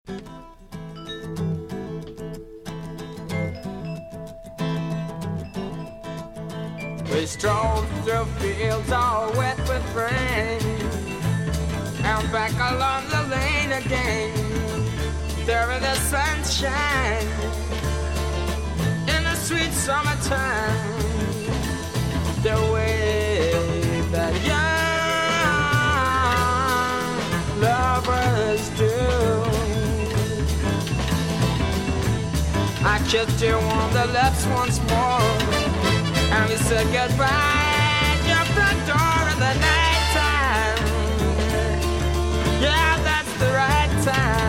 We strolled through fields all wet with rain, and back along the lane again. There in the sunshine, in the sweet summertime, the way that young lovers do. I kissed you on the lips once more, and we said goodbye at your front door in the night time. Yeah, that's the right time.